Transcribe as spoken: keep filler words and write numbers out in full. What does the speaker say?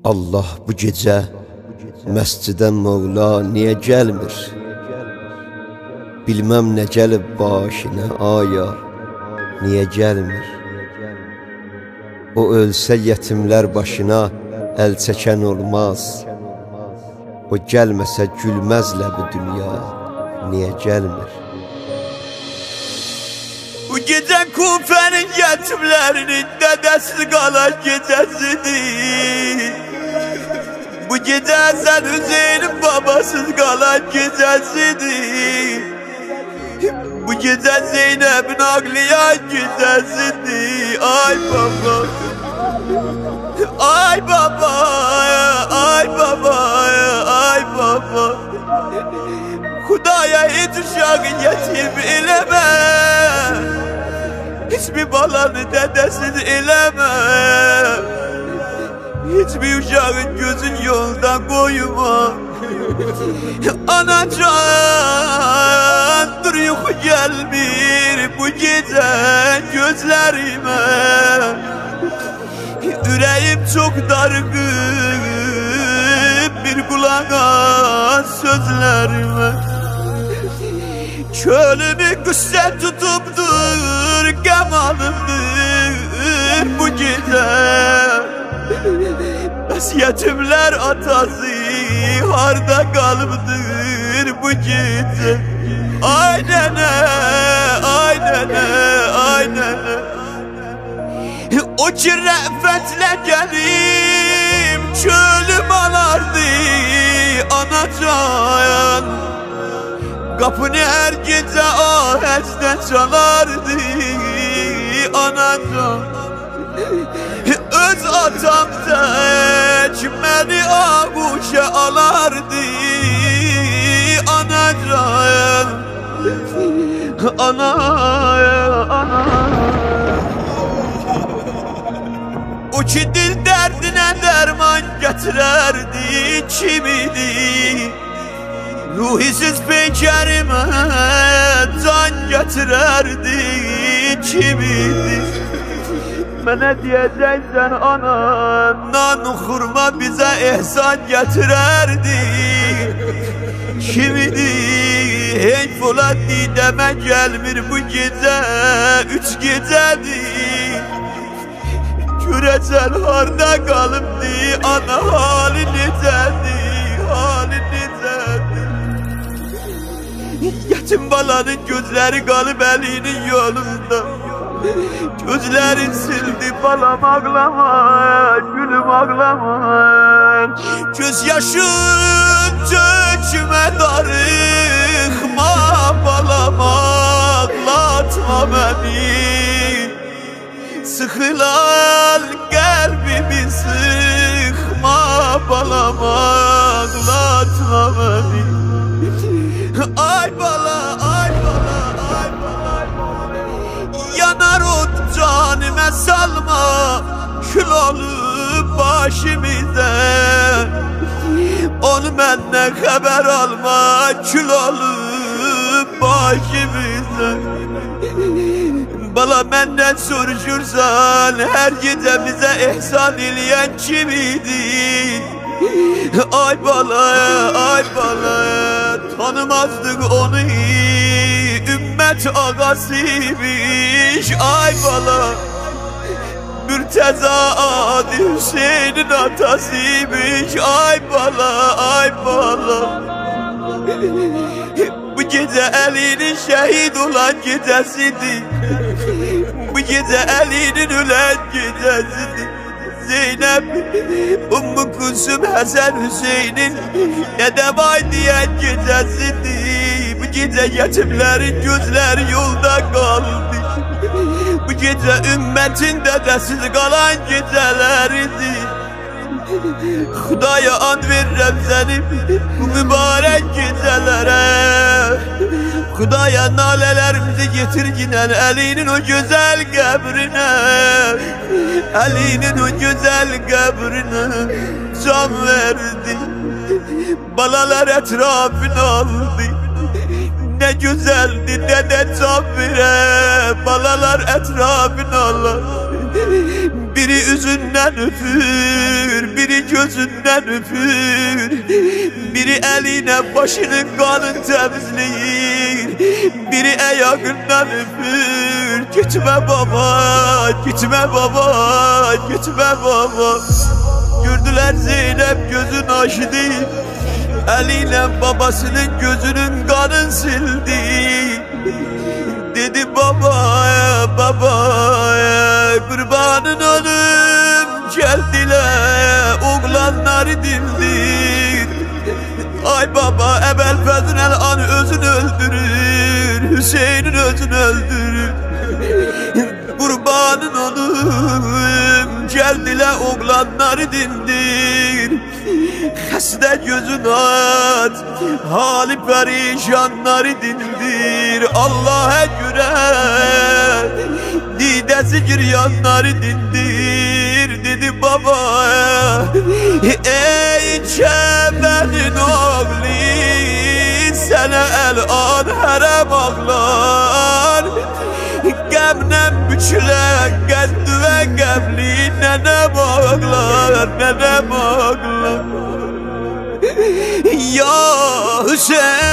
Allah bu gecə məscidə Mövla niyə gəlmir? Bilməm nə gəlib başına aya, niyə gəlmir? O ölsə yetimlər başına əl çəkən olmaz. O gəlməsə gülməzlə bu dünya, niyə gəlmir? Bu gecə Kufənin yetimlərinin dədəsi qalan gecəsidir. Bu gecə Həsən Hüseynin babasız qalan gecəsidir. Bu gecə Zeynəbin ağlayan gecəsidir. Ay baba, ay baba, ay baba, ay baba. Xudaya heç uşağı yetim eləmə, hiçbir balanı dədəsiz eləmə, hiçbir uşağın gözün yoldan koyma. Anacan, dur yuxu gəlmir bu gecə gözlərimə. Ürəyim çox darğın, bir qulaq as sözlərimə. Çölümü qüssə tutubdur, qəm alımdır bu gecə. Bəs yetimlər atası harda qalıbdır bu gecə. Ay nənə, ay nənə, ay nənə. O ki rəfətlə gəlim, çölüm alardı anacan. Qapını hər gecə ahəstə çalardı anacan. Öz atam tək məni ağuşa alardı anacan. Ana, ana. O ki dil dərdinə dərman gətirərdi kim idi? Ruhisiz peykərimə can gətirərdi kim idi? Mənə deyəcəksən ana, nan xurma bizə ehsan gətirərdi kim idi? Heyf ola didəmə gəlmir bu gecə, üç gecədir. Görəcən harda qalıbdı, ana hali necədir, hali necədir? Yetim balanın gözləri qalıb əlinin yolunda. Gözlərin sildi balam ağlama, gülüm ağlama. Göz yaşın tökmə darıxma balam, ağlatma məni. Sıxılan qəlbimi sıxma balam, ağlatma məni. Ay bala, ay bala, ay bala. Yanar ot canımə salma, kül olub başımıza. Onu məndən xəbər alma, kül olub başımıza. Bala məndən soruşursan, hər gecə bizə ehsan eləyən kim idi? Ay bala, ay bala, tanımazdıq onu, ümmət ağasıymış. Ay bala, Mürtəza adı Hüseynin atasıymış. Ay bala, ay bala. Bu gecə Əlinin şəhid olan gecəsidir. Bu gecə Əlinin ölən gecəsidir. Zeynəb, Ümmü Kulsum, Həsən Hüseynin Nədəvay deyən gecəsidir. Bu gecə yetimlərin gözləri yolda qaldı. Bu gecə ümmətin dədəsiz qalan gecələridir. Xudaya and verirəm sənin bu mübarək gecələrə. Xudaya nalələrimizi getir ginən Əlinin o gözəl qəbrinə. Əlinin o gözəl qəbrinə can verdi. Balalar ətrafını aldı. Nə gözəldi dədə can verə. Balalar ətrafını aldı. Biri üzündən öpür, biri göz gözünden öpür, biri eline başının kanın temizleyir, biri ayağından öpür. Gitme baba, gitme baba, gitme baba. Gördüler Zeynep gözün açtı, eliyle babasının gözünün kanını sildi. Dedi baba, baba, kurbanın oğlum geldiler, oğlanları dindir. Ay baba, Ebel Fezunel an özünü öldürür, Hüseyin'in özünü öldürür. Kurbanın oğlum geldiler, oğlanları dindir. Xəstə gözün aç, hali perişanları dindir. Allah'a göre didesi giryanları dindir. Dedi baba, ey Kəbənin oğlu, sənə el-an hərəm ağlar. Qəmdən bükülən qəddi və qəmli nənəm ağlar, nənəm ağlar. Ya Hüseyin